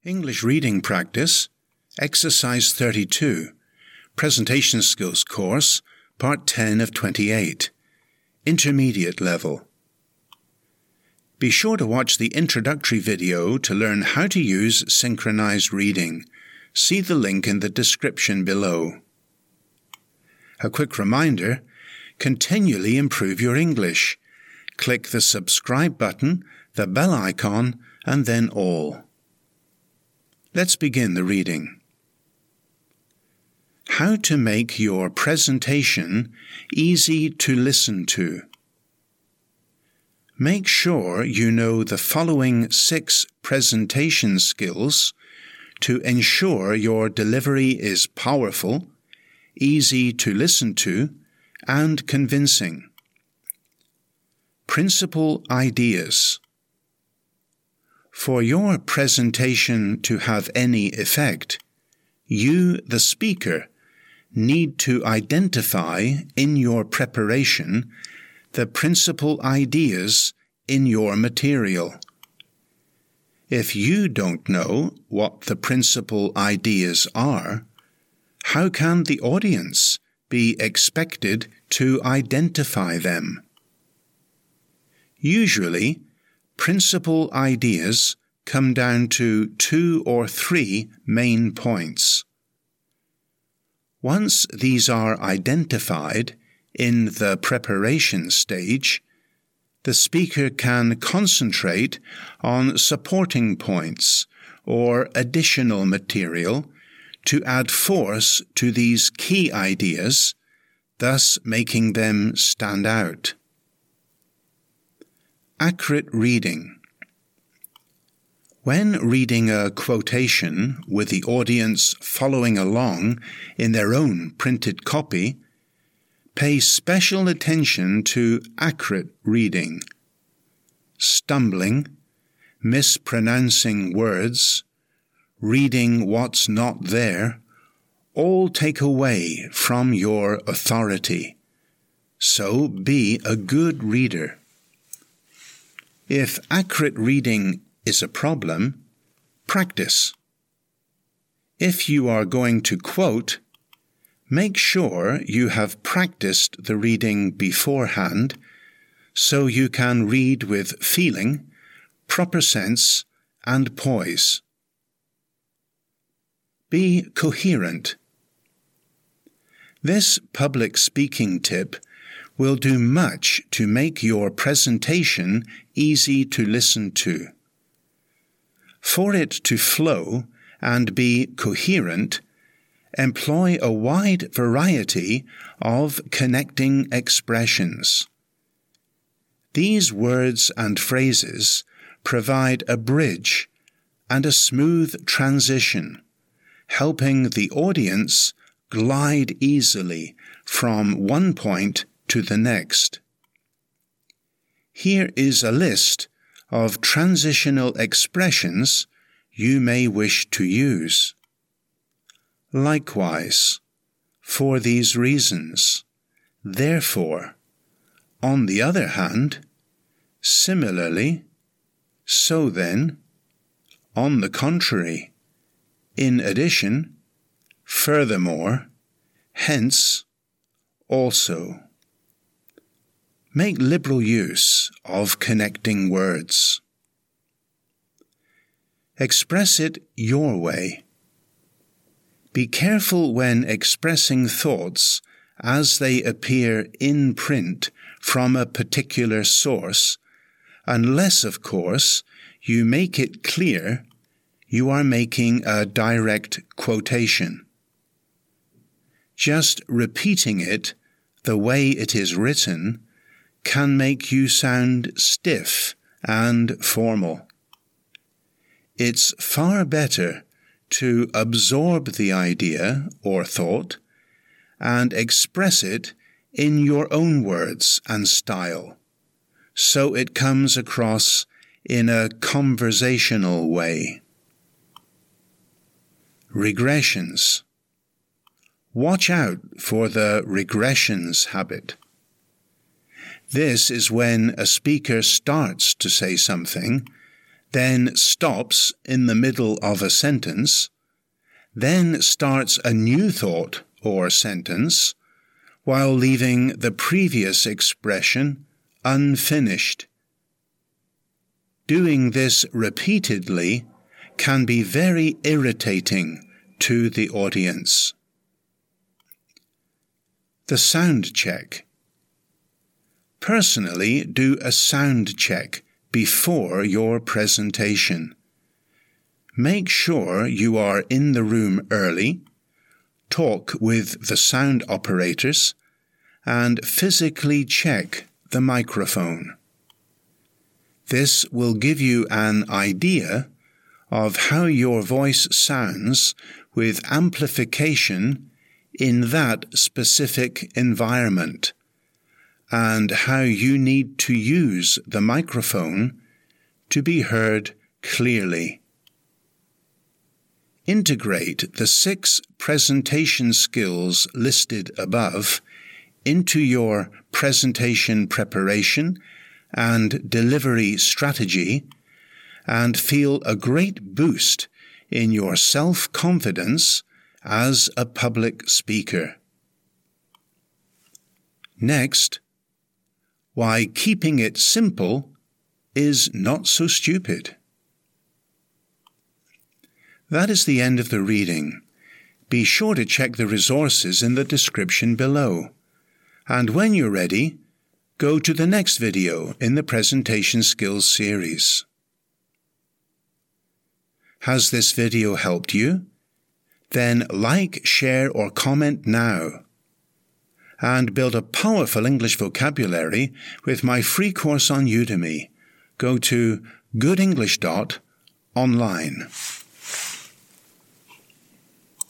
English Reading Practice, Exercise 32, Presentation Skills Course, Part 10 of 28, Intermediate Level. Be sure to watch the introductory video to learn how to use synchronized reading. See the link in the description below. A quick reminder, continually improve your English. Click the subscribe button, the bell icon, and then all. Let's begin the reading. How to make your presentation easy to listen to. Make sure you know the following 6 presentation skills to ensure your delivery is powerful, easy to listen to, and convincing. Principal ideas. For your presentation to have any effect, you, the speaker, need to identify in your preparation the principal ideas in your material. If you don't know what the principal ideas are, how can the audience be expected to identify them? Usually, principal ideas come down to 2 or 3 main points. Once these are identified in the preparation stage, the speaker can concentrate on supporting points or additional material to add force to these key ideas, thus making them stand out. Accurate reading. When reading a quotation with the audience following along in their own printed copy, pay special attention to accurate reading. Stumbling, mispronouncing words, reading what's not there, all take away from your authority. So be a good reader. If accurate reading is a problem, practice. If you are going to quote, make sure you have practiced the reading beforehand so you can read with feeling, proper sense, and poise. Be coherent. This public speaking tip will do much to make your presentation easy to listen to. For it to flow and be coherent, employ a wide variety of connecting expressions. These words and phrases provide a bridge and a smooth transition, helping the audience glide easily from one point to the next. Here is a list of transitional expressions you may wish to use. Likewise, for these reasons, therefore, on the other hand, similarly, so then, on the contrary, in addition, furthermore, hence, also. Make liberal use of connecting words. Express it your way. Be careful when expressing thoughts as they appear in print from a particular source, unless, of course, you make it clear you are making a direct quotation. Just repeating it the way it is written can make you sound stiff and formal. It's far better to absorb the idea or thought and express it in your own words and style, so it comes across in a conversational way. Regressions. Watch out for the regressions habit. This is when a speaker starts to say something, then stops in the middle of a sentence, then starts a new thought or sentence, while leaving the previous expression unfinished. Doing this repeatedly can be very irritating to the audience. The sound check. Personally, do a sound check before your presentation. Make sure you are in the room early, talk with the sound operators, and physically check the microphone. This will give you an idea of how your voice sounds with amplification in that specific environment, and how you need to use the microphone to be heard clearly. Integrate the 6 presentation skills listed above into your presentation preparation and delivery strategy, and feel a great boost in your self-confidence as a public speaker. Next, why keeping it simple is not so stupid. That is the end of the reading. Be sure to check the resources in the description below. And when you're ready, go to the next video in the Presentation Skills series. Has this video helped you? Then like, share, or comment now. And build a powerful English vocabulary with my free course on Udemy. Go to goodenglish.online.